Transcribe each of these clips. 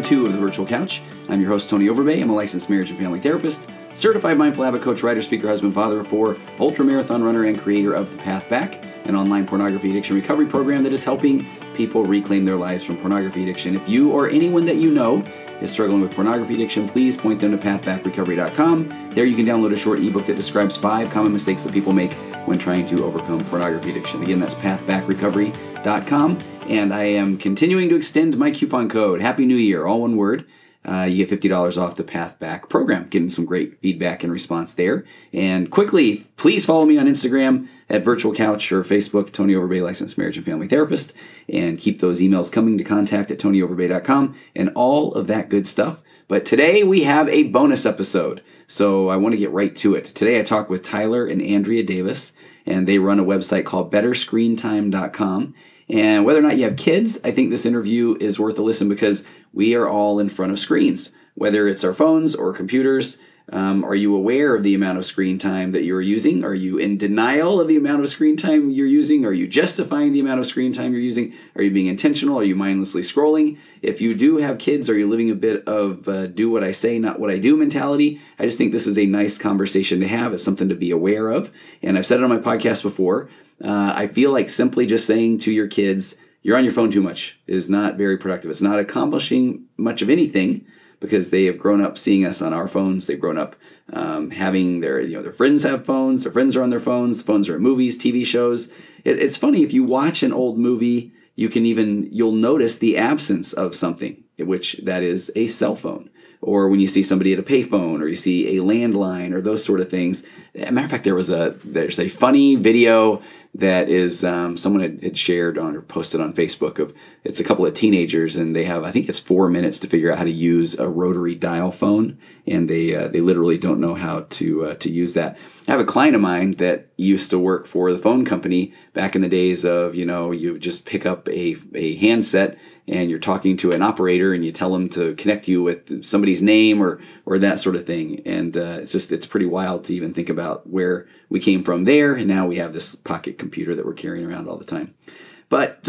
Season 2 of The Virtual Couch. I'm your host, Tony Overbay. I'm a licensed marriage and family therapist, certified mindful habit coach, writer, speaker, husband, father of 4, ultra-marathon runner, and creator of The Path Back, an online pornography addiction recovery program that is helping people reclaim their lives from pornography addiction. If you or anyone that you know is struggling with pornography addiction, please point them to pathbackrecovery.com. There you can download a short ebook that describes 5 common mistakes that people make when trying to overcome pornography addiction. Again, that's pathbackrecovery.com. And I am continuing to extend my coupon code. Happy New Year, all one word. You get $50 off the Path Back program. Getting some great feedback and response there. And quickly, please follow me on Instagram at Virtual Couch or Facebook, Tony Overbay, licensed marriage and family therapist. And keep those emails coming to contact@tonyoverbay.com and all of that good stuff. But today we have a bonus episode, so I want to get right to it. Today I talk with Tyler and Andrea Davis, and they run a website called betterscreentime.com. And whether or not you have kids, I think this interview is worth a listen because we are all in front of screens, whether it's our phones or computers. Are you aware of the amount of screen time that you're using? Are you in denial of the amount of screen time you're using? Are you justifying the amount of screen time you're using? Are you being intentional? Are you mindlessly scrolling? If you do have kids, are you living a bit of do what I say, not what I do mentality? I just think this is a nice conversation to have. It's something to be aware of. And I've said it on my podcast before. I feel like simply just saying to your kids, you're on your phone too much is not very productive. It's not accomplishing much of anything because they have grown up seeing us on our phones. They've grown up having their friends have phones. Their friends are on their phones. Phones are in movies, TV shows. It's funny, if you watch an old movie, you'll notice the absence of something, which that is a cell phone. Or when you see somebody at a payphone, or you see a landline, or those sort of things. As a matter of fact, there's a funny video that is someone had shared on or posted on Facebook of, it's a couple of teenagers, and they have, I think it's 4 minutes to figure out how to use a rotary dial phone, and they literally don't know how to use that. I have a client of mine that used to work for the phone company back in the days of, you just pick up a handset and you're talking to an operator and you tell them to connect you with somebody's name or that sort of thing. And it's pretty wild to even think about where we came from there. And now we have this pocket computer that we're carrying around all the time. But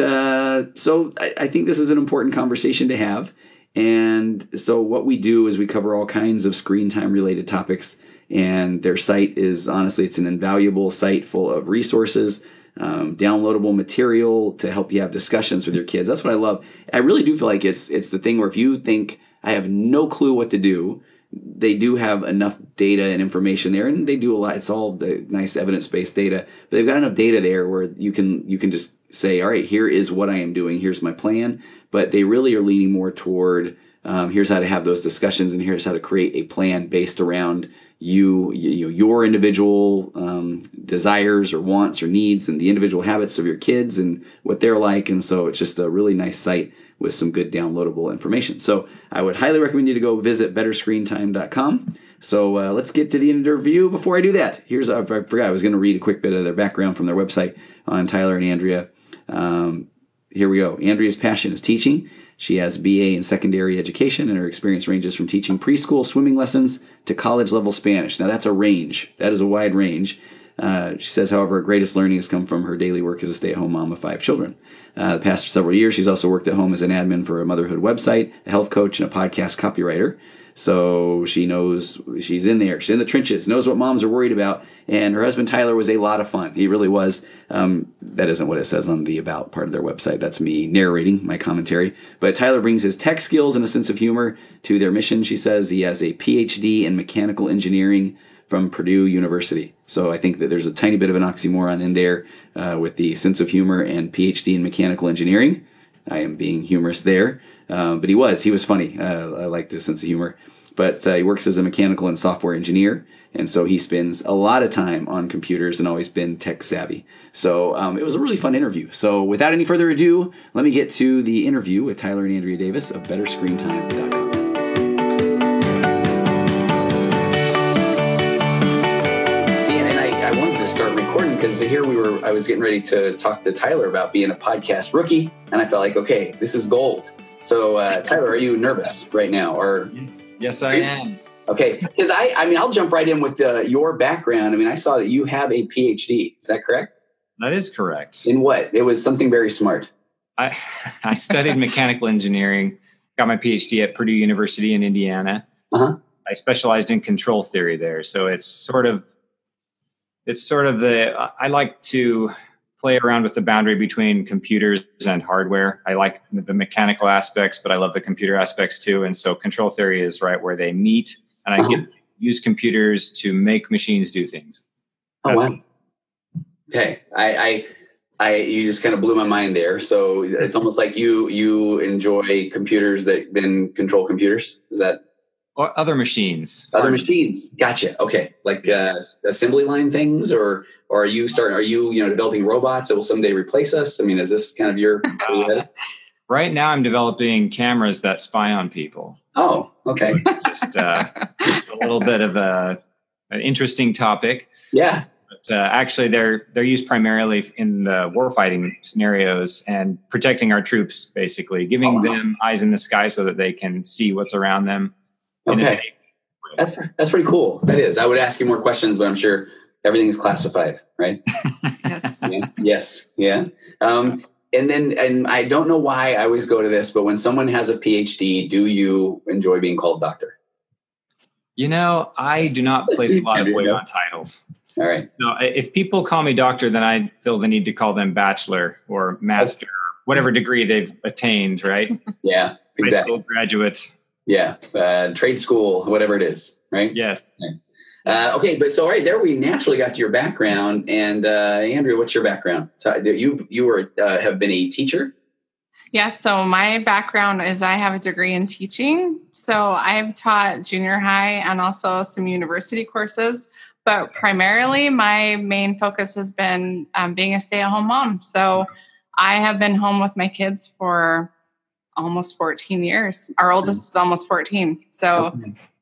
so I think this is an important conversation to have. And so what we do is we cover all kinds of screen time related topics. And their site is, honestly, it's an invaluable site full of resources, downloadable material to help you have discussions with your kids. That's what I love. I really do feel like it's the thing where if you think, I have no clue what to do, they do have enough data and information there, and they do a lot. It's all the nice evidence-based data, but they've got enough data there where you can just say, all right, here is what I am doing. Here's my plan. But they really are leaning more toward here's how to have those discussions, and here's how to create a plan based around your individual desires or wants or needs and the individual habits of your kids and what they're like. And so it's just a really nice site with some good downloadable information. So I would highly recommend you to go visit betterscreentime.com. So let's get to the interview. Before I do that, I forgot I was going to read a quick bit of their background from their website on Tyler and Andrea. Here we go. Andrea's passion is teaching. She has a BA in secondary education, and her experience ranges from teaching preschool swimming lessons to college-level Spanish. Now, that's a range. That is a wide range. She says, however, her greatest learning has come from her daily work as a stay-at-home mom of 5 children. The past several years, she's also worked at home as an admin for a motherhood website, a health coach, and a podcast copywriter. So she knows she's in there. She's in the trenches, knows what moms are worried about. And her husband, Tyler, was a lot of fun. He really was. That isn't what it says on the about part of their website. That's me narrating my commentary. But Tyler brings his tech skills and a sense of humor to their mission. She says he has a PhD in mechanical engineering from Purdue University. So I think that there's a tiny bit of an oxymoron in there with the sense of humor and PhD in mechanical engineering. I am being humorous there. But he was funny. I like this sense of humor. But he works as a mechanical and software engineer. And so he spends a lot of time on computers and always been tech savvy. So it was a really fun interview. So without any further ado, let me get to the interview with Tyler and Andrea Davis of BetterScreenTime.com. See, and I wanted to start recording because here I was getting ready to talk to Tyler about being a podcast rookie. And I felt like, okay, this is gold. So Tyler, are you nervous right now? Or Yes, I am. Okay, because I'll jump right in with your background. I saw that you have a PhD. Is that correct? That is correct. In what? It was something very smart. I studied mechanical engineering got my PhD at Purdue University in Indiana. Uh-huh. I specialized in control theory there. So it's sort of I like to play around with the boundary between computers and hardware. I like the mechanical aspects, but I love the computer aspects too. And so control theory is right where they meet, and I get to use computers to make machines do things. That's wow. Okay. I you just kind of blew my mind there. So it's almost like you enjoy computers that then control computers. Is that? Or other machines. Other machines. Gotcha. Okay. Like assembly line things, or are you developing robots that will someday replace us? I mean, is this kind of your right now I'm developing cameras that spy on people. Oh, okay. So it's just it's a little bit of an interesting topic. Yeah. But actually they're used primarily in the warfighting scenarios and protecting our troops, basically giving them eyes in the sky so that they can see what's around them. Okay. That's pretty cool. That is. I would ask you more questions, but I'm sure everything is classified, right? Yes. Yeah. Yes. Yeah. And I don't know why I always go to this, but when someone has a PhD, do you enjoy being called doctor? I do not place a lot of weight on titles. All right. No, if people call me doctor, then I feel the need to call them bachelor or master, whatever degree they've attained, right? Yeah. Exactly. High school graduate. Yeah. Trade school, whatever it is, right? Yes. Okay. But so, all right, there we naturally got to your background. And Andrea, what's your background? So you have been a teacher? Yes. So my background is I have a degree in teaching. So I've taught junior high and also some university courses. But primarily my main focus has been being a stay-at-home mom. So I have been home with my kids for almost 14 years. Our oldest is almost 14. So,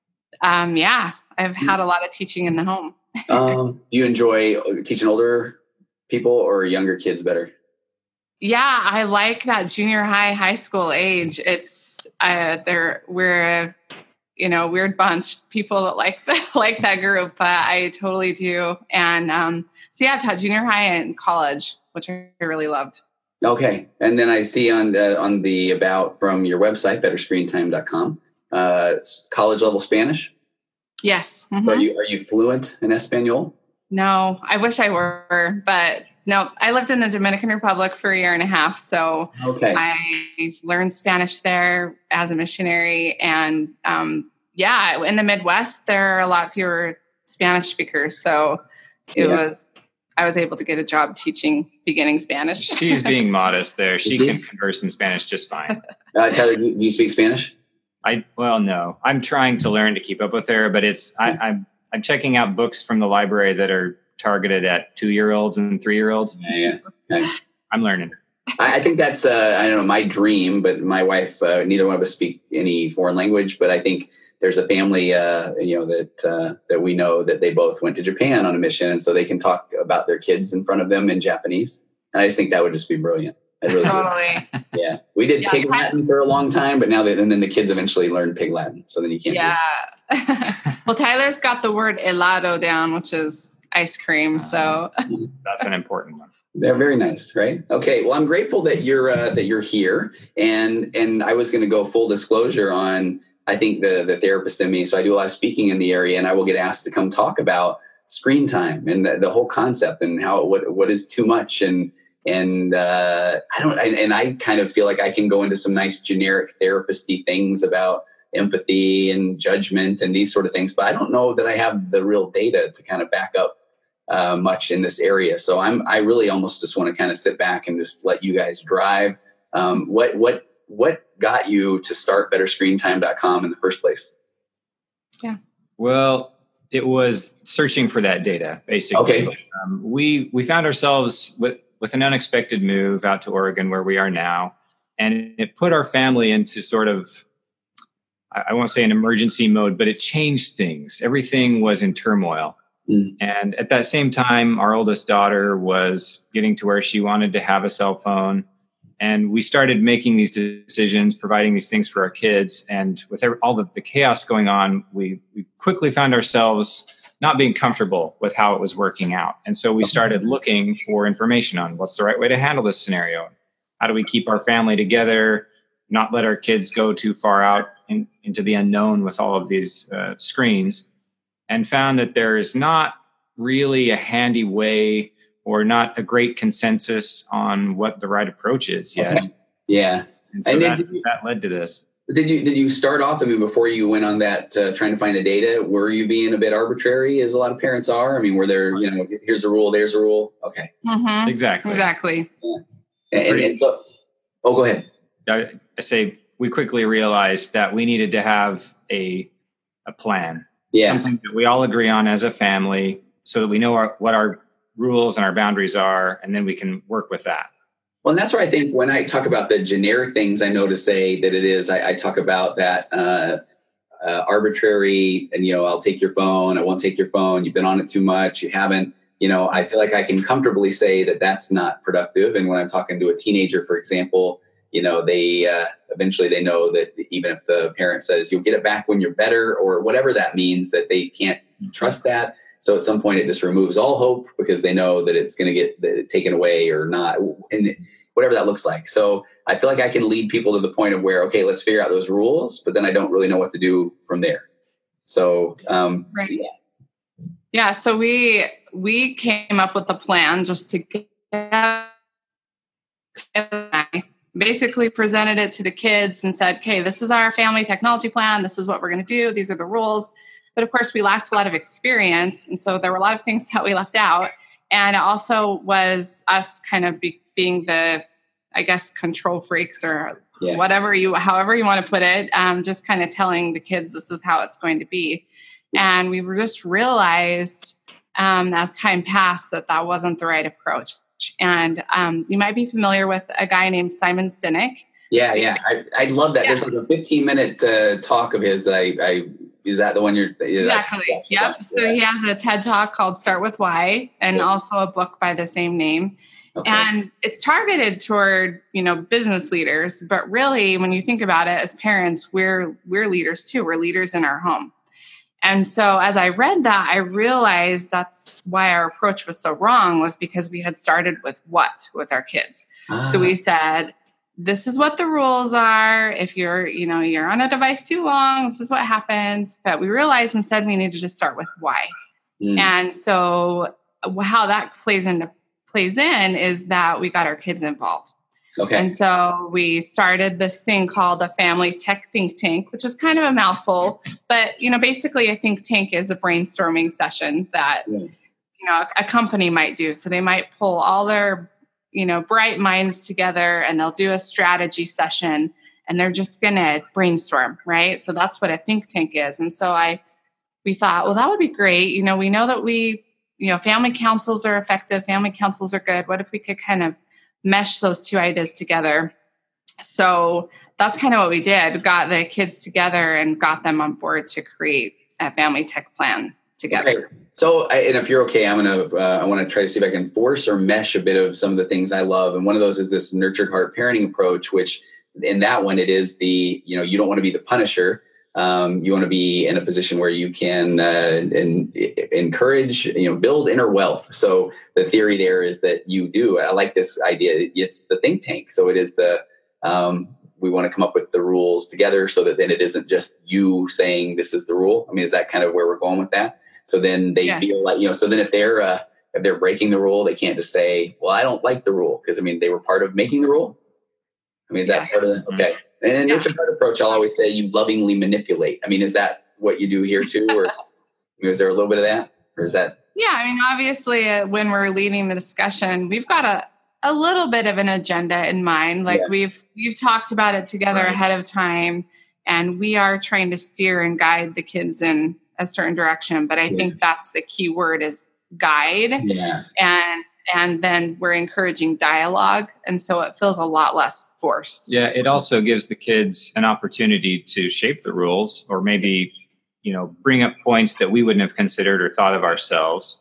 I've had a lot of teaching in the home. Do you enjoy teaching older people or younger kids better? Yeah, I like that junior high school age. It's we're a weird bunch, people that like that group, but I totally do. And I've taught junior high and college, which I really loved. Okay. And then I see on the about from your website, betterscreentime.com, college level Spanish. Yes. Mm-hmm. Are you fluent in Espanol? No, I wish I were, but no, I lived in the Dominican Republic for a year and a half. So I learned Spanish there as a missionary. And in the Midwest, there are a lot fewer Spanish speakers. So I was able to get a job teaching beginning Spanish. She's being modest there. She can converse in Spanish just fine. Tyler, do you speak Spanish? No. I'm trying to learn to keep up with her, but I'm checking out books from the library that are targeted at 2-year-olds and 3-year-olds. Yeah. I'm learning. I think that's I don't know, my dream, but my wife, neither one of us speak any foreign language, but I think there's a family, that we know that they both went to Japan on a mission, and so they can talk about their kids in front of them in Japanese. And I just think that would just be brilliant. Really totally. Yeah, we did Pig Latin for a long time, but now and then the kids eventually learned Pig Latin, so then you can't. Yeah. Well, Tyler's got the word helado down, which is ice cream. So that's an important one. They're very nice, right? Okay. Well, I'm grateful that you're here, and I was going to go full disclosure on. I think the therapist in me. So I do a lot of speaking in the area, and I will get asked to come talk about screen time and the whole concept and what is too much. And I kind of feel like I can go into some nice generic therapist-y things about empathy and judgment and these sort of things, but I don't know that I have the real data to kind of back up much in this area. So I really almost just want to kind of sit back and just let you guys drive. What got you to start betterscreentime.com in the first place? Yeah. Well, it was searching for that data, basically. Okay. We found ourselves with an unexpected move out to Oregon, where we are now, and it put our family into sort of, I won't say an emergency mode, but it changed things. Everything was in turmoil. Mm. And at that same time, our oldest daughter was getting to where she wanted to have a cell phone. And we started making these decisions, providing these things for our kids. And with all the chaos going on, we quickly found ourselves not being comfortable with how it was working out. And so we started looking for information on what's the right way to handle this scenario. How do we keep our family together, not let our kids go too far out into the unknown with all of these screens, and found that there is not really a handy way or not a great consensus on what the right approach is yet. Okay. Yeah. And so that led to this. Did you start off, I mean, before you went on that, trying to find the data, were you being a bit arbitrary, as a lot of parents are? I mean, were there, here's a rule, there's a rule? Okay. Mm-hmm. Exactly. Yeah. And so, go ahead. I say we quickly realized that we needed to have a plan. Yeah. Something that we all agree on as a family so that we know what our rules and our boundaries are, and then we can work with that. Well, and that's where I think when I talk about the generic things I know to say that it is, I talk about that arbitrary and, I'll take your phone. I won't take your phone. You've been on it too much. You haven't, I feel like I can comfortably say that that's not productive. And when I'm talking to a teenager, for example, they eventually they know that even if the parent says you'll get it back when you're better or whatever that means, that they can't trust that. So at some point it just removes all hope because they know that it's going to get taken away or not, and whatever that looks like. So I feel like I can lead people to the point of where, okay, let's figure out those rules, but then I don't really know what to do from there. So, right. Yeah. So we came up with the plan just to basically presented it to the kids and said, okay, this is our family technology plan. This is what we're going to do. These are the rules. But of course, we lacked a lot of experience. And so there were a lot of things that we left out. And it also was us kind of being the, I guess, control freaks or however you want to put it, just kind of telling the kids this is how it's going to be. And we just realized as time passed that wasn't the right approach. And you might be familiar with a guy named Simon Sinek. Yeah. I love that. Yeah. There's like a 15-minute talk of his that is that the one you're... Exactly. Yep. So he has a TED Talk called Start With Why, and also a book by the same name. Okay. And it's targeted toward, business leaders. But really, when you think about it, as parents, we're leaders too. We're leaders in our home. And so as I read that, I realized that's why our approach was so wrong, was because we had started with with our kids. So we said, this is what the rules are. If you're on a device too long, this is what happens. But we realized instead we needed to start with why. And so how that plays in is that we got our kids involved. Okay. And so we started this thing called a family tech think tank, which is kind of a mouthful, but basically a think tank is a brainstorming session that a company might do. So they might pull all their bright minds together and they'll do a strategy session and they're just going to brainstorm, right? So that's what a think tank is. And so we thought, well, that would be great. We know that family councils are effective. Family councils are good. What if we could kind of mesh those two ideas together? So that's kind of what we did. Got the kids together and got them on board to create a family tech plan together. Okay. So, and if you're okay, I want to try to see if I can force or mesh a bit of some of the things I love. And one of those is this nurtured heart parenting approach, which in that one, it is you don't want to be the punisher. You want to be in a position where you can encourage, build inner wealth. So the theory there is that I like this idea. It's the think tank. So it is we want to come up with the rules together so that then it isn't just you saying this is the rule. I mean, is that kind of where we're going with that? So then they feel like, so then if they're breaking the rule, they can't just say, well, I don't like the rule. Because they were part of making the rule. I mean, is that part of it? Okay. And in nurture heart approach, I'll always say you lovingly manipulate. I mean, is that what you do here too? Or is there a little bit of that? Or is that? Yeah. I mean, obviously when we're leading the discussion, we've got a little bit of an agenda in mind. Like we've talked about it together ahead of time, and we are trying to steer and guide the kids in a certain direction. But I think that's the key word is guide. Yeah. And then we're encouraging dialogue. And so it feels a lot less forced. Yeah. It also gives the kids an opportunity to shape the rules, or maybe, bring up points that we wouldn't have considered or thought of ourselves.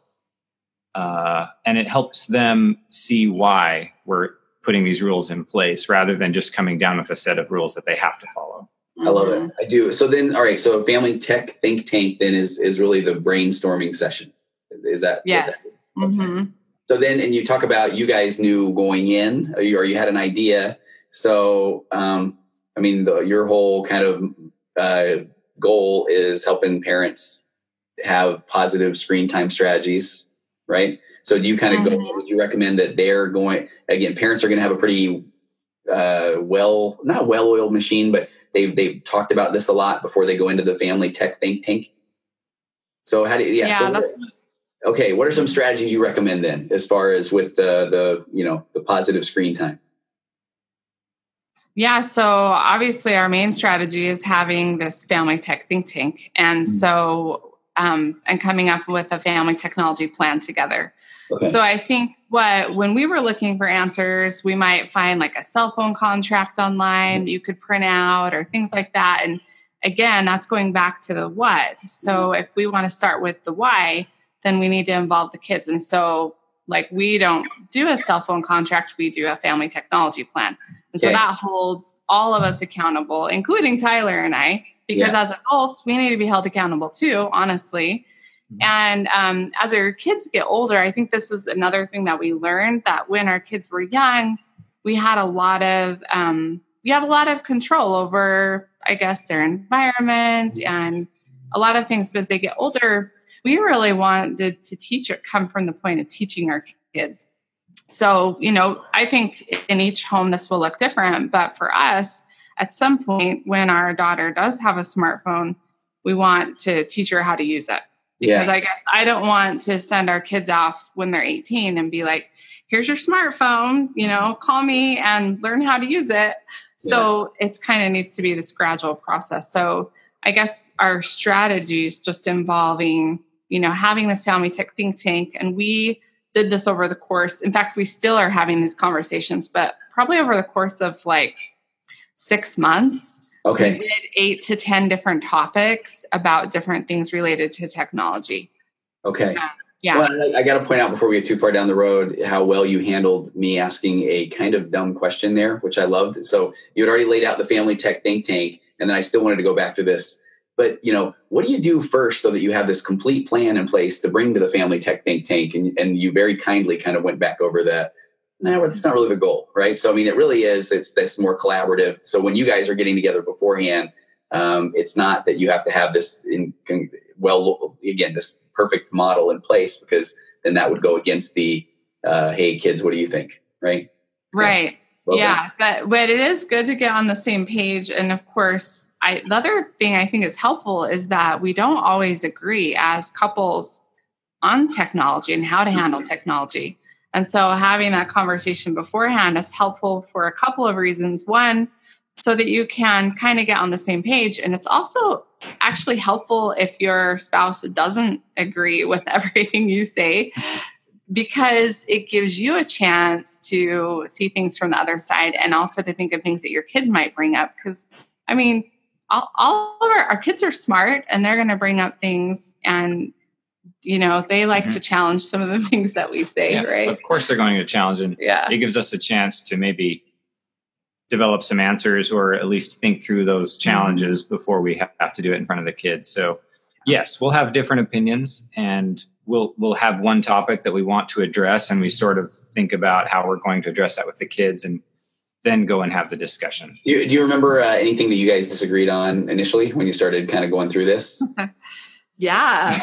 And it helps them see why we're putting these rules in place rather than just coming down with a set of rules that they have to follow. I love it. I do. So then, all right. So family tech think tank then is really the brainstorming session. Is that? Yes. Okay. So then, and you talk about you guys knew going in, or you had an idea. So I mean, your whole kind of goal is helping parents have positive screen time strategies, right? So do you kind of would you recommend that they're going, again, parents are going to have a pretty not well-oiled machine, but they've talked about this a lot before they go into the family tech think tank. So how do you, okay, what are some strategies you recommend then, as far as with the positive screen time? Yeah, so obviously our main strategy is having this family tech think tank, and so and coming up with a family technology plan together. Okay. So I think when we were looking for answers, we might find like a cell phone contract online that you could print out or things like that. And again, that's going back to the what. So if we want to start with the why, then we need to involve the kids. And so like we don't do a cell phone contract, we do a family technology plan. And so that holds all of us accountable, including Tyler and I, because as adults, we need to be held accountable too, honestly. And as our kids get older, I think this is another thing that we learned, that when our kids were young, we had a lot of, you have a lot of control over, I guess, their environment and a lot of things. But as they get older, we really wanted to teach it, come from the point of teaching our kids. So, I think in each home, this will look different. But for us, at some point, when our daughter does have a smartphone, we want to teach her how to use it. Because I guess I don't want to send our kids off when they're 18 and be like, here's your smartphone, call me and learn how to use it. So it's kind of needs to be this gradual process. So I guess our strategy is just involving, having this family tech think tank. And we did this over the course. In fact, we still are having these conversations, but probably over the course of like 6 months. Okay. We did 8 to 10 different topics about different things related to technology. Okay. Well, I got to point out before we get too far down the road how well you handled me asking a kind of dumb question there, which I loved. So you had already laid out the family tech think tank, and then I still wanted to go back to this. But, what do you do first so that you have this complete plan in place to bring to the family tech think tank? And you very kindly kind of went back over that. No, it's not really the goal, right? So, I mean, it really is. It's more collaborative. So when you guys are getting together beforehand, it's not that you have to have this this perfect model in place, because then that would go against the, hey, kids, what do you think? Right. Right. Well, yeah. But it is good to get on the same page. And of course, the other thing I think is helpful is that we don't always agree as couples on technology and how to handle technology. And so having that conversation beforehand is helpful for a couple of reasons. One, so that you can kind of get on the same page. And it's also actually helpful if your spouse doesn't agree with everything you say, because it gives you a chance to see things from the other side and also to think of things that your kids might bring up. Because, I mean, all of our kids are smart, and they're going to bring up things, and they like to challenge some of the things that we say, right? Of course they're going to challenge, and it gives us a chance to maybe develop some answers, or at least think through those challenges before we have to do it in front of the kids. So yes, we'll have different opinions, and we'll have one topic that we want to address, and we sort of think about how we're going to address that with the kids, and then go and have the discussion. Do you remember anything that you guys disagreed on initially when you started kind of going through this? Yeah.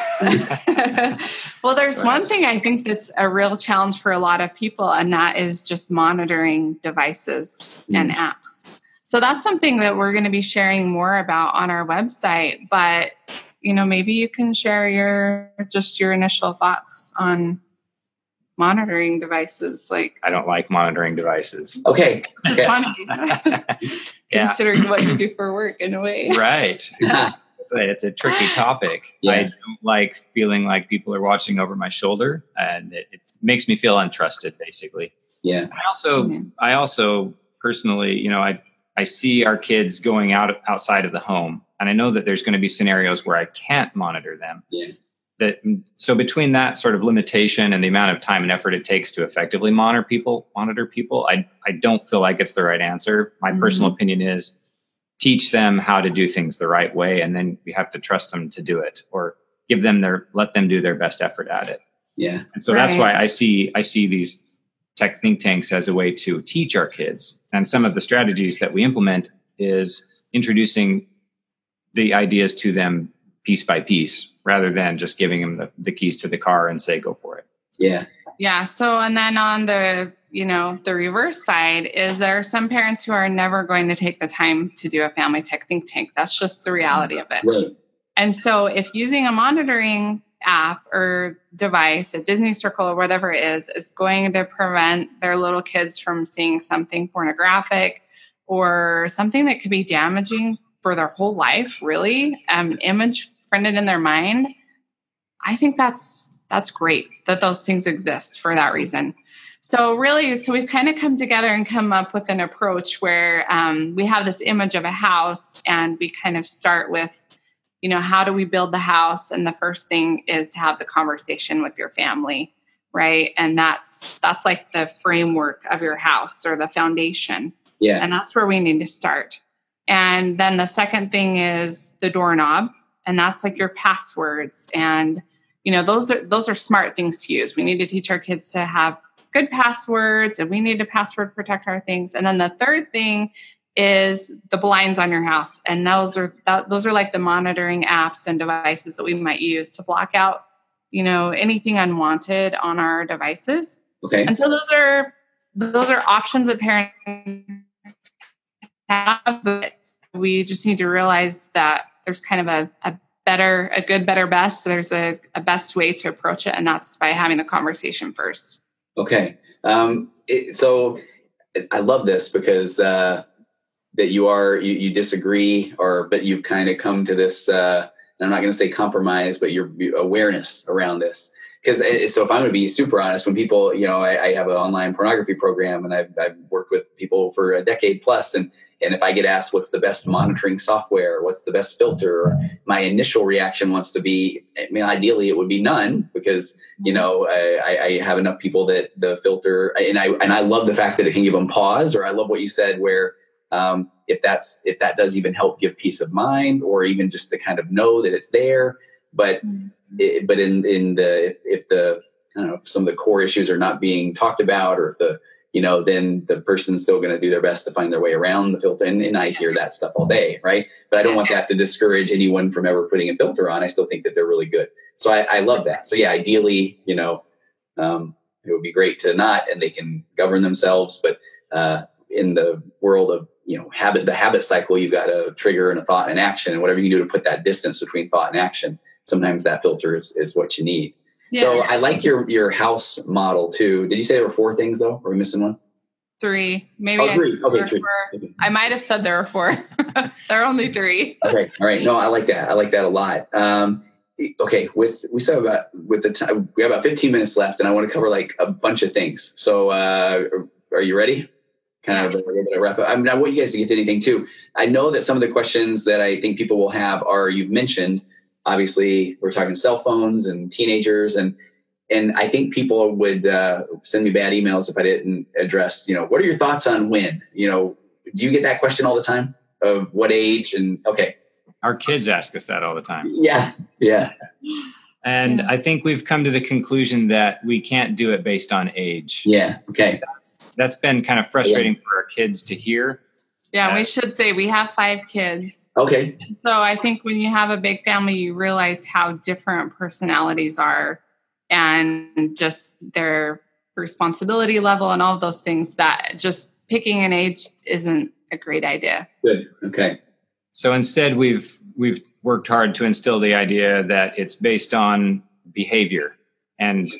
Well, there's one thing I think that's a real challenge for a lot of people, and that is just monitoring devices and apps. So that's something that we're going to be sharing more about on our website. But, maybe you can share your initial thoughts on monitoring devices. Like, I don't like monitoring devices. Okay. Which is funny. Considering what you do for work in a way. Right. It's a tricky topic. Yeah. I don't like feeling like people are watching over my shoulder, and it makes me feel untrusted, basically. Yeah. I also personally, I see our kids going outside of the home, and I know that there's going to be scenarios where I can't monitor them. Yeah. So between that sort of limitation and the amount of time and effort it takes to effectively monitor people, I don't feel like it's the right answer. My personal opinion is teach them how to do things the right way, and then we have to trust them to do it, or let them do their best effort at it. Yeah. And so that's why I see these tech think tanks as a way to teach our kids. And some of the strategies that we implement is introducing the ideas to them piece by piece, rather than just giving them the keys to the car and say, go for it. Yeah. Yeah. So, and then on the, the reverse side is there are some parents who are never going to take the time to do a family tech think tank. That's just the reality of it. Right. And so if using a monitoring app or device, a Disney Circle or whatever it is going to prevent their little kids from seeing something pornographic or something that could be damaging for their whole life, really, image printed in their mind, I think that's great that those things exist for that reason. So we've kind of come together and come up with an approach where we have this image of a house, and we kind of start with, how do we build the house? And the first thing is to have the conversation with your family, right? And that's like the framework of your house or the foundation. Yeah. And that's where we need to start. And then the second thing is the doorknob, and that's like your passwords. And, those are smart things to use. We need to teach our kids to have good passwords, and we need to password protect our things. And then the third thing is the blinds on your house. And those are like the monitoring apps and devices that we might use to block out, anything unwanted on our devices. Okay. And so those are options that parents have, but we just need to realize that there's kind of a good, better, best. So there's a best way to approach it, and that's by having a conversation first. Okay. So I love this because that you disagree, but you've kind of come to this, and I'm not going to say compromise, but your awareness around this. Because so if I'm going to be super honest, when people, I have an online pornography program, and I've worked with people for a decade plus, and if I get asked what's the best monitoring software, what's the best filter, my initial reaction wants to be, ideally it would be none, because I have enough people that the filter, and I love the fact that it can give them pause, or I love what you said where if that does even help give peace of mind, or even just to kind of know that it's there, but if some of the core issues are not being talked about, or if then the person's still going to do their best to find their way around the filter. And I hear that stuff all day. Right. But I don't want that to discourage anyone from ever putting a filter on. I still think that they're really good. So I love that. So yeah, ideally, it would be great to not, and they can govern themselves. But in the world of, the habit cycle, you've got a trigger and a thought and action, and whatever you can do to put that distance between thought and action. Sometimes that filter is what you need. Yeah. So I like your house model too. Did you say there were 4 things though? Are we missing one? 3. Maybe. Oh, 3. Okay, 3. I might have said there were 4. There are only 3. Okay. All right. No, I like that. I like that a lot. Okay. We have about 15 minutes left, and I want to cover like a bunch of things. So are you ready? Kind of a little bit of wrap up. I want you guys to get to anything too. I know that some of the questions that I think people will have are, you've mentioned, obviously we're talking cell phones and teenagers, and I think people would send me bad emails if I didn't address, what are your thoughts on when? Do you get that question all the time, of what age? And okay. Our kids ask us that all the time. Yeah. Yeah. And I think we've come to the conclusion that we can't do it based on age. Yeah. Okay. That's been kind of frustrating for our kids to hear. Yeah, we should say we have 5 kids. Okay. So I think when you have a big family, you realize how different personalities are, and just their responsibility level and all of those things, that just picking an age isn't a great idea. Good. Okay. So instead, we've worked hard to instill the idea that it's based on behavior and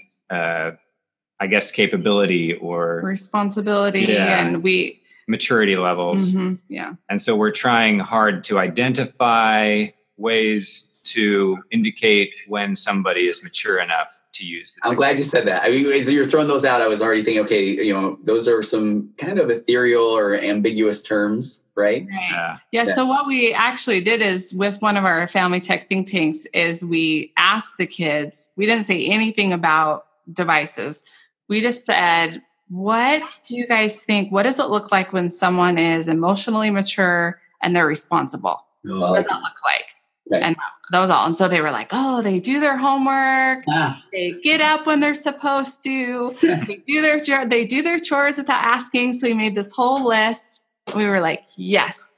I guess capability or responsibility, and maturity levels. Mm-hmm, yeah. And so we're trying hard to identify ways to indicate when somebody is mature enough to use the technology. I'm glad you said that. I mean, as you're throwing those out, I was already thinking, okay, those are some kind of ethereal or ambiguous terms, right? Yeah. So what we actually did is, with one of our family tech think tanks, is we asked the kids, we didn't say anything about devices. We just said, what do you guys think? What does it look like when someone is emotionally mature and they're responsible? What does that look like? Okay. And that was all. And so they were like, oh, they do their homework. They get up when they're supposed to. They do their chores without asking. So we made this whole list. We were like, yes,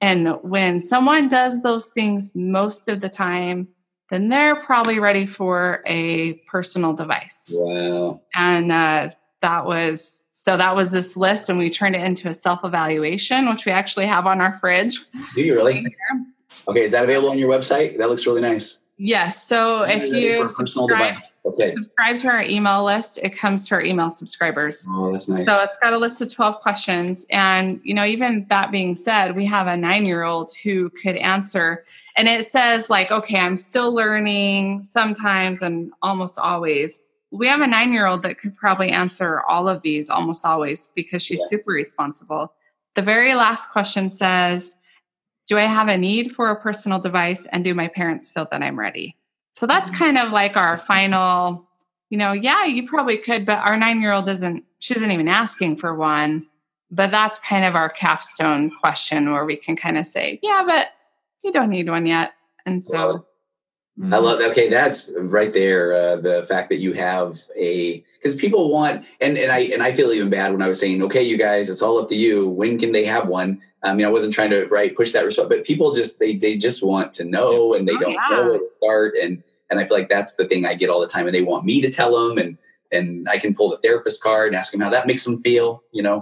And when someone does those things most of the time, then they're probably ready for a personal device. Wow. And that was this list, and we turned it into a self-evaluation, which we actually have on our fridge. Do you really? Okay, is that available on your website? That looks really nice. Yes. So if you subscribe to our email list, it comes to our email subscribers. Oh, that's nice. So it's got a list of 12 questions. And, even that being said, we have a 9-year-old who could answer. And it says like, okay, I'm still learning sometimes and almost always. We have a 9-year-old that could probably answer all of these almost always because she's super responsible. The very last question says, do I have a need for a personal device, and do my parents feel that I'm ready? So that's kind of like our final, you probably could, but our 9-year-old she isn't even asking for one. But that's kind of our capstone question where we can kind of say, yeah, but you don't need one yet. And so I love that. Okay, that's right there. The fact that you have because people want, and I feel even bad when I was saying, okay, you guys, it's all up to you. When can they have one? I wasn't trying to push that response, but people just they just want to know, and they don't know where to start. And I feel like that's the thing I get all the time, and they want me to tell them, and I can pull the therapist card and ask them how that makes them feel.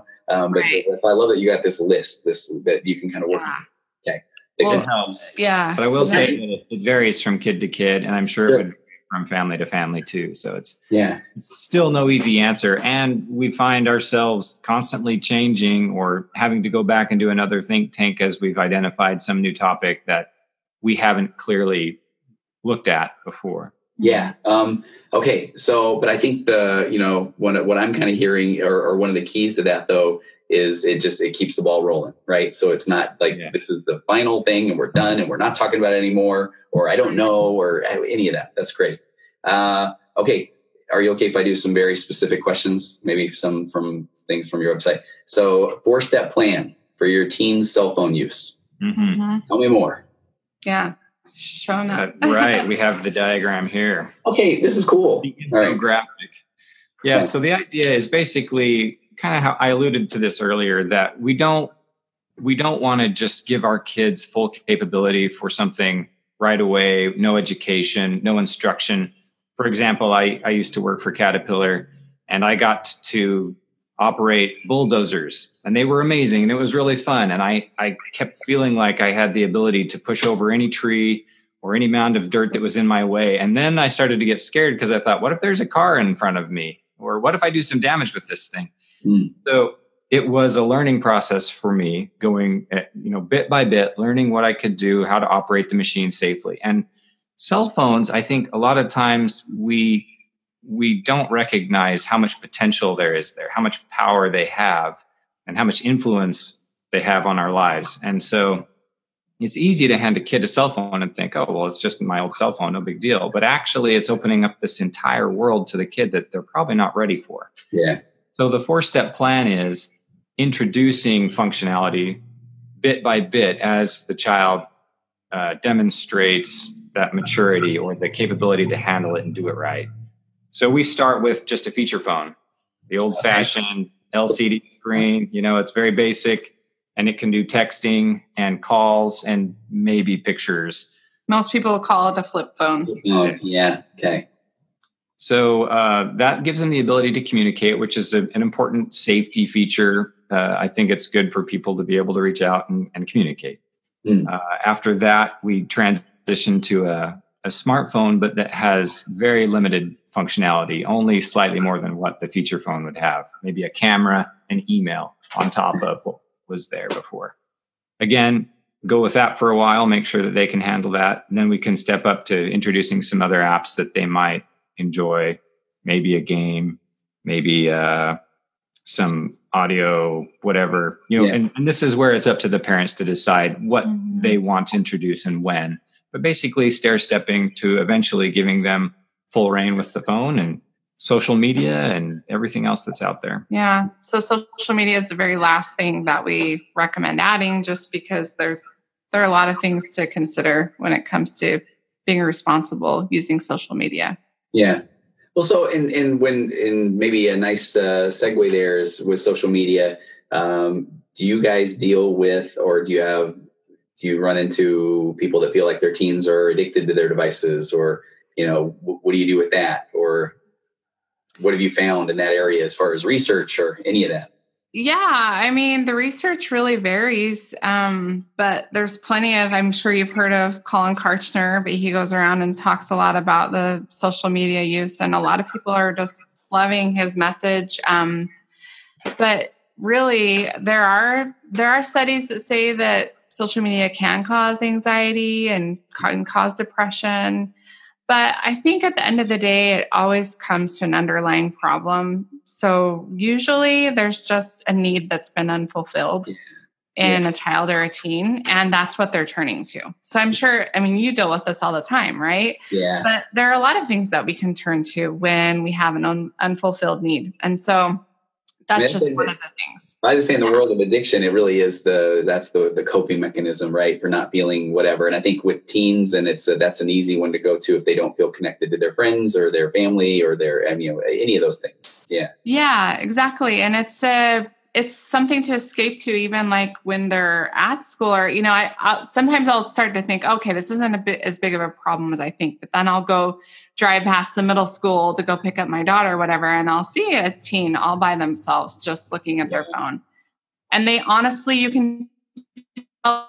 But so I love that you got this list, that you can kind of work. Okay. It helps. Yeah. But I will say that it varies from kid to kid, and I'm sure it would vary from family to family too. So it's still no easy answer. And we find ourselves constantly changing or having to go back and do another think tank as we've identified some new topic that we haven't clearly looked at before. Yeah. Okay. So, but I think what I'm kind of hearing, or one of the keys to that though, is it keeps the ball rolling, right? So it's not like this is the final thing and we're done and we're not talking about it anymore, or I don't know, or any of that. That's great. Okay. Are you okay if I do some very specific questions? Maybe some from things from your website. So 4-step plan for your teen's cell phone use. Mm-hmm. Tell me more. Yeah. Showing up. Right. We have the diagram here. Okay. This is cool. The infographic. Yeah. So the idea is basically kind of how I alluded to this earlier, that we don't want to just give our kids full capability for something right away, no education, no instruction. For example, I used to work for Caterpillar, and I got to operate bulldozers, and they were amazing, and it was really fun. And I kept feeling like I had the ability to push over any tree or any mound of dirt that was in my way. And then I started to get scared because I thought, what if there's a car in front of me? Or what if I do some damage with this thing? So it was a learning process for me, going bit by bit, learning what I could do, how to operate the machine safely. And cell phones, I think a lot of times we don't recognize how much potential there is there, how much power they have, and how much influence they have on our lives. And so it's easy to hand a kid a cell phone and think, oh, well, it's just my old cell phone, no big deal. But actually, it's opening up this entire world to the kid that they're probably not ready for. Yeah. So the 4-step plan is introducing functionality bit by bit as the child demonstrates that maturity or the capability to handle it and do it right. So we start with just a feature phone, the old-fashioned LCD screen. It's very basic, and it can do texting and calls and maybe pictures. Most people call it a flip phone. Oh, yeah. Okay. So that gives them the ability to communicate, which is an important safety feature. I think it's good for people to be able to reach out and communicate. After that, we transition to a smartphone, but that has very limited functionality, only slightly more than what the feature phone would have. Maybe a camera and email on top of what was there before. Again, go with that for a while, make sure that they can handle that. And then we can step up to introducing some other apps that they might enjoy, maybe a game, maybe some audio, whatever, and this is where it's up to the parents to decide what they want to introduce and when, but basically stair-stepping to eventually giving them full reign with the phone and social media and everything else that's out there. Yeah. So social media is the very last thing that we recommend adding, just because there are a lot of things to consider when it comes to being responsible using social media. Yeah. Well, so in maybe a nice segue there is with social media. Do you guys deal with, or do you have do you run into people that feel like their teens are addicted to their devices, or, what do you do with that? Or what have you found in that area as far as research or any of that? Yeah, I mean, the research really varies, but there's plenty of, I'm sure you've heard of Colin Karchner, but he goes around and talks a lot about the social media use, and a lot of people are just loving his message. But really, there are studies that say that social media can cause anxiety and can cause depression. But I think at the end of the day, it always comes to an underlying problem. So usually there's just a need that's been unfulfilled in a child or a teen, and that's what they're turning to. So I'm sure, I mean, you deal with this all the time, right? Yeah. But there are a lot of things that we can turn to when we have an unfulfilled need. And so that's just one of the things. I would say in the world of addiction, it really is that's the coping mechanism, right? For not feeling whatever. And I think with teens, and that's an easy one to go to if they don't feel connected to their friends or their family or any of those things. Yeah. Yeah, exactly. And it's something to escape to, even like when they're at school, or, sometimes I'll start to think, okay, this isn't a bit as big of a problem as I think, but then I'll go drive past the middle school to go pick up my daughter or whatever. And I'll see a teen all by themselves, just looking at their phone. And they honestly, you can tell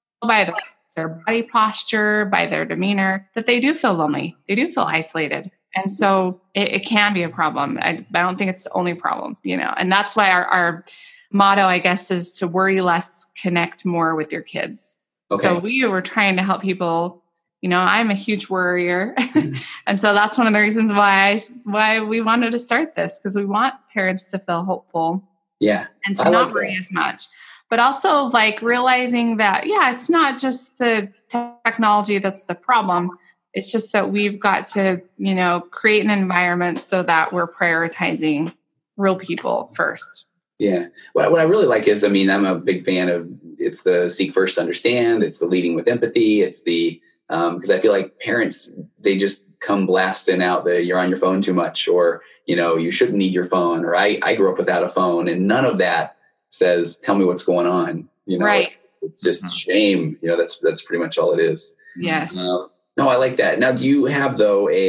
by their body posture, by their demeanor, that they do feel lonely. They do feel isolated. And so it can be a problem. I don't think it's the only problem, and that's why our motto, I guess, is to worry less, connect more with your kids. Okay. So we were trying to help people. I'm a huge worrier. And so that's one of the reasons why we wanted to start this, because we want parents to feel hopeful. Yeah. And to not worry as much. But also like realizing that, it's not just the technology that's the problem. It's just that we've got to, create an environment so that we're prioritizing real people first. Yeah. Well, what I really like is, I'm a big fan of, it's the seek first, understand. It's the leading with empathy. It's the, because I feel like parents, they just come blasting out the you're on your phone too much, or, you shouldn't need your phone, or I grew up without a phone, and none of that says, tell me what's going on. Right. It's just shame. That's pretty much all it is. Yes. No, I like that. Now, do you have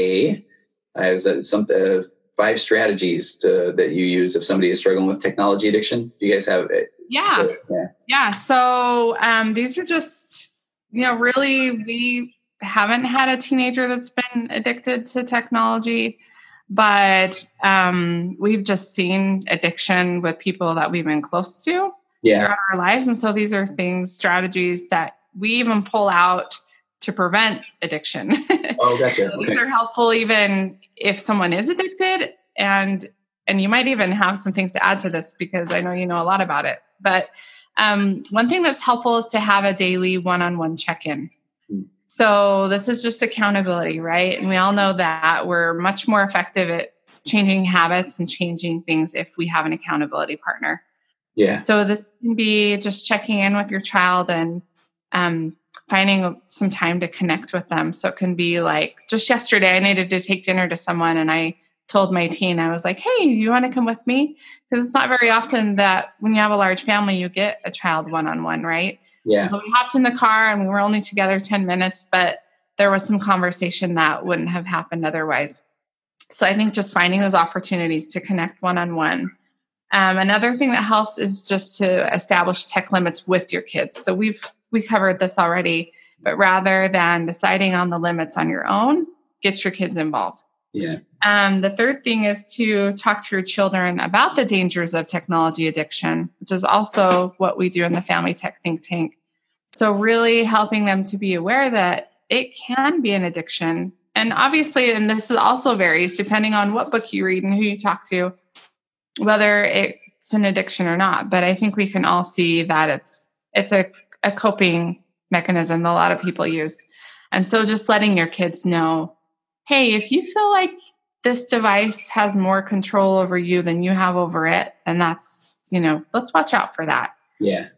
some 5 strategies that you use if somebody is struggling with technology addiction? Do you guys have it? Yeah. So these are just, really, we haven't had a teenager that's been addicted to technology, but we've just seen addiction with people that we've been close to throughout our lives. And so these are strategies that we even pull out to prevent addiction. Oh, gotcha. These are helpful even if someone is addicted, and you might even have some things to add to this, because I know you know a lot about it. But one thing that's helpful is to have a daily one-on-one check-in. So this is just accountability, right? And we all know that we're much more effective at changing habits and changing things if we have an accountability partner. Yeah. So this can be just checking in with your child and finding some time to connect with them. So it can be like, just yesterday, I needed to take dinner to someone, and I told my teen, I was like, hey, you want to come with me? Because it's not very often that when you have a large family, you get a child one-on-one, right? Yeah. So we hopped in the car, and we were only together 10 minutes, but there was some conversation that wouldn't have happened otherwise. So I think just finding those opportunities to connect one-on-one. Another thing that helps is just to establish tech limits with your kids. So we covered this already, but rather than deciding on the limits on your own, get your kids involved. Yeah. The third thing is to talk to your children about the dangers of technology addiction, which is also what we do in the Family Tech Think Tank. So really helping them to be aware that it can be an addiction. And obviously, and this also varies depending on what book you read and who you talk to, whether it's an addiction or not. But I think we can all see that it's a coping mechanism that a lot of people use. And so just letting your kids know, hey, if you feel like this device has more control over you than you have over it, then that's, let's watch out for that. Yeah.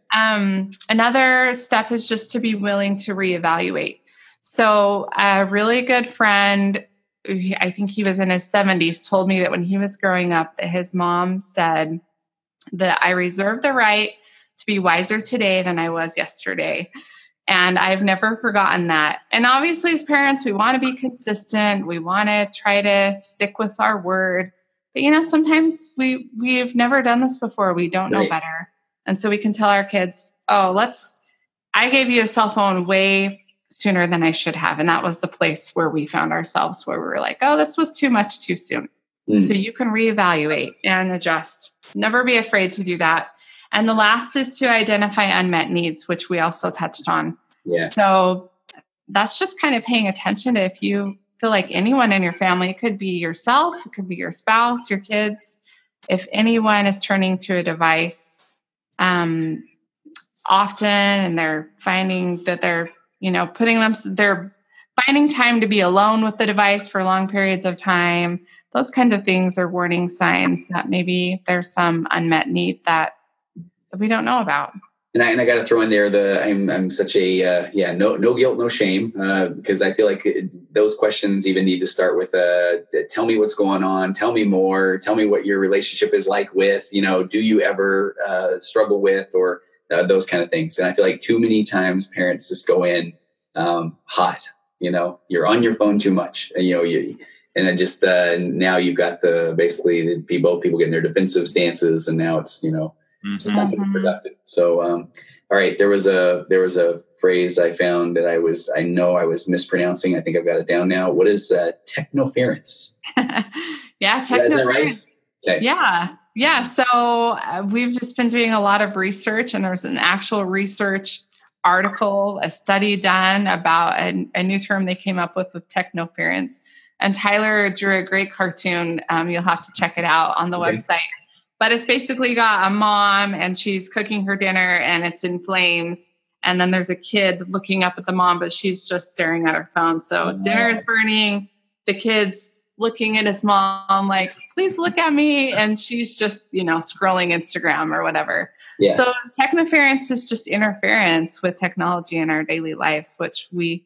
Another step is just to be willing to reevaluate. So a really good friend, I think he was in his 70s, told me that when he was growing up, that his mom said that I reserve the right to be wiser today than I was yesterday. And I've never forgotten that. And obviously, as parents, we want to be consistent. We want to try to stick with our word. But, sometimes we've never done this before. We don't know better. And so we can tell our kids, I gave you a cell phone way sooner than I should have. And that was the place where we found ourselves, where we were like, this was too much too soon. So you can reevaluate and adjust. Never be afraid to do that. And the last is to identify unmet needs, which we also touched on. Yeah. So that's just kind of paying attention to if you feel like anyone in your family, it could be yourself, it could be your spouse, your kids. If anyone is turning to a device often and they're finding that they're finding time to be alone with the device for long periods of time, those kinds of things are warning signs that maybe there's some unmet need that we don't know about. And I got to throw in there I'm such a no guilt, no shame, because I feel like those questions even need to start with tell me what's going on, tell me more, tell me what your relationship is like with, do you ever struggle with, or those kind of things. And I feel like too many times parents just go in hot, you're on your phone too much, and then just now you've got basically people getting their defensive stances, and now it's it's just not productive. So, all right, there was a phrase I found that I know I was mispronouncing. I think I've got it down now. What is technoference? Yeah, technoference. Is that right? Okay. Yeah. So we've just been doing a lot of research, and there's an actual research article, a study done about a new term they came up with technoference. And Tyler drew a great cartoon. You'll have to check it out on the website. But it's basically got a mom and she's cooking her dinner and it's in flames. And then there's a kid looking up at the mom, but she's just staring at her phone. So dinner is burning. The kid's looking at his mom like, please look at me. And she's just, scrolling Instagram or whatever. Yeah. So technoference is just interference with technology in our daily lives, which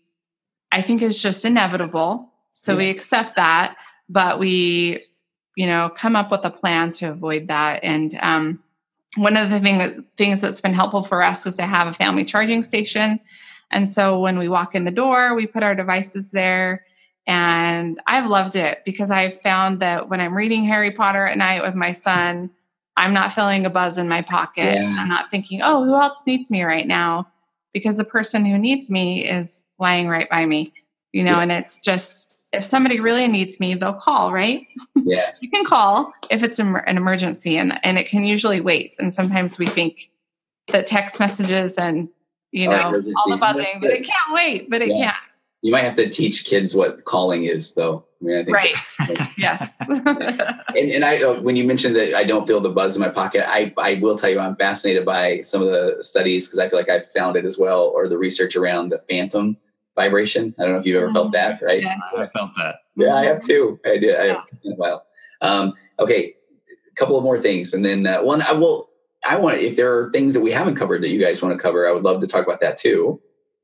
I think is just inevitable. So we accept that, but we come up with a plan to avoid that. And one of the things that's been helpful for us is to have a family charging station. And so when we walk in the door, we put our devices there. And I've loved it because I've found that when I'm reading Harry Potter at night with my son, I'm not feeling a buzz in my pocket. Yeah. I'm not thinking, who else needs me right now? Because the person who needs me is lying right by me, and it's just, if somebody really needs me, they'll call, right? Yeah. You can call if it's an emergency, and it can usually wait. And sometimes we think that text messages and, all the buzzing, but it can't wait, but it can. You might have to teach kids what calling is, though. I think right. Yes. And I, when you mentioned that I don't feel the buzz in my pocket, I will tell you I'm fascinated by some of the studies because I feel like I've found it as well, or the research around the phantom vibration. I don't know if you've ever felt that, right? Yes. I felt that. Yeah, I have too. I did. I have in a while. Okay, a couple of more things, and then one. I want, if there are things that we haven't covered that you guys want to cover, I would love to talk about that too.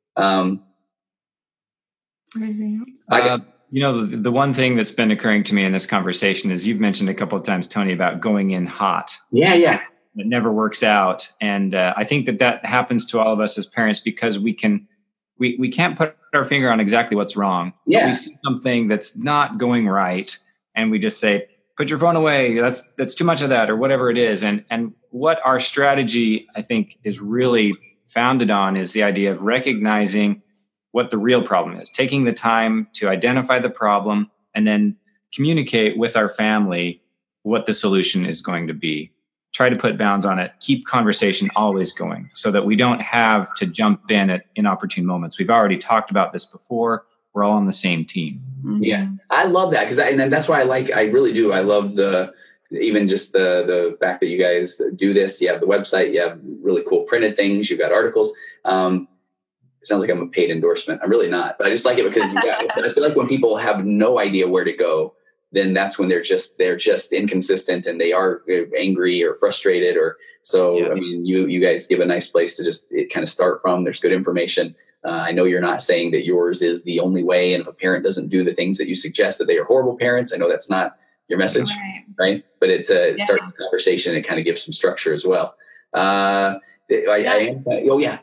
The one thing that's been occurring to me in this conversation is you've mentioned a couple of times, Tony, about going in hot. Yeah. It never works out, and I think that happens to all of us as parents because we can't put our finger on exactly what's wrong. Yeah. We see something that's not going right and we just say, put your phone away. That's too much of that, or whatever it is. And what our strategy, I think, is really founded on is the idea of recognizing what the real problem is, taking the time to identify the problem and then communicate with our family what the solution is going to be. Try to put bounds on it. Keep conversation always going so that we don't have to jump in at inopportune moments. We've already talked about this before. We're all on the same team. Yeah, I love that and that's why I really do. I love even just the fact that you guys do this. You have the website. You have really cool printed things. You've got articles. It sounds like I'm a paid endorsement. I'm really not, but I just like it because I feel like when people have no idea where to go, then that's when they're just inconsistent and they are angry or frustrated I mean, you guys give a nice place to just kind of start from. There's good information. I know you're not saying that yours is the only way. And if a parent doesn't do the things that you suggest, that they are horrible parents. I know that's not your message, right? But it starts the conversation and kind of gives some structure as well.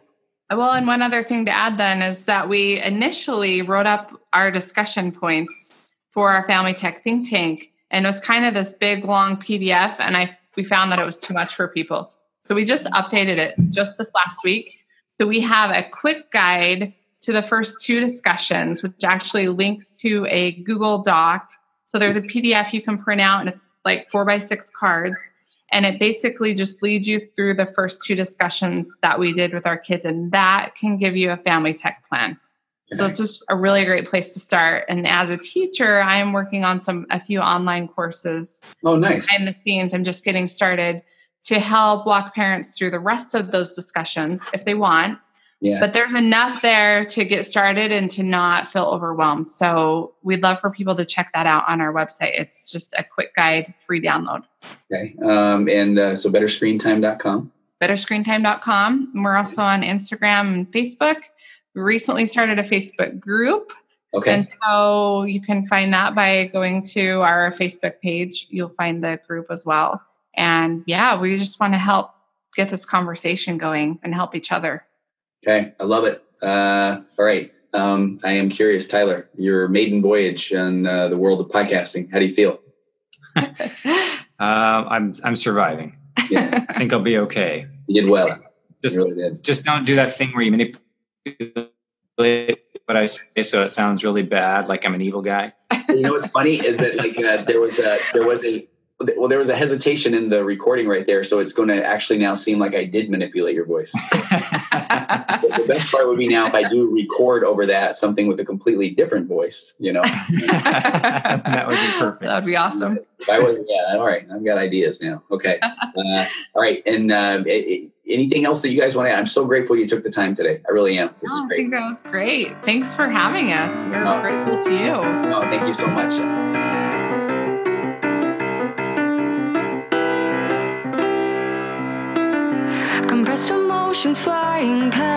Well, and one other thing to add then is that we initially wrote up our discussion points for our Family Tech Think Tank. And it was kind of this big, long PDF. And we found that it was too much for people. So we just updated it just this last week. So we have a quick guide to the first 2 discussions, which actually links to a Google Doc. So there's a PDF you can print out, and it's like 4x6 cards. And it basically just leads you through the first 2 discussions that we did with our kids. And that can give you a family tech plan. So it's just a really great place to start. And as a teacher, I am working on a few online courses. Oh, nice. Behind the scenes, I'm just getting started to help walk parents through the rest of those discussions if they want. Yeah. But there's enough there to get started and to not feel overwhelmed. So we'd love for people to check that out on our website. It's just a quick guide, free download. Okay. So betterscreentime.com. Betterscreentime.com. And we're also on Instagram and Facebook. We recently started a Facebook group. Okay. And so you can find that by going to our Facebook page. You'll find the group as well. And yeah, we just want to help get this conversation going and help each other. Okay. I love it. All right. I am curious, Tyler, your maiden voyage in the world of podcasting. How do you feel? I'm surviving. Yeah. I think I'll be okay. You did well. Just don't do that thing where you manipulate what I say so it sounds really bad, like I'm an evil guy. You know what's funny is that like there was a hesitation in the recording right there, so it's going to actually now seem like I did manipulate your voice. So, the best part would be now if I do record over that something with a completely different voice, That would be perfect. That'd be awesome. All right. I've got ideas now. Okay. All right. And anything else that you guys want to add? I'm so grateful you took the time today. I really am. This is great. I think that was great. Thanks for having us. We're grateful to you. No, thank you so much. Compressed emotions flying past.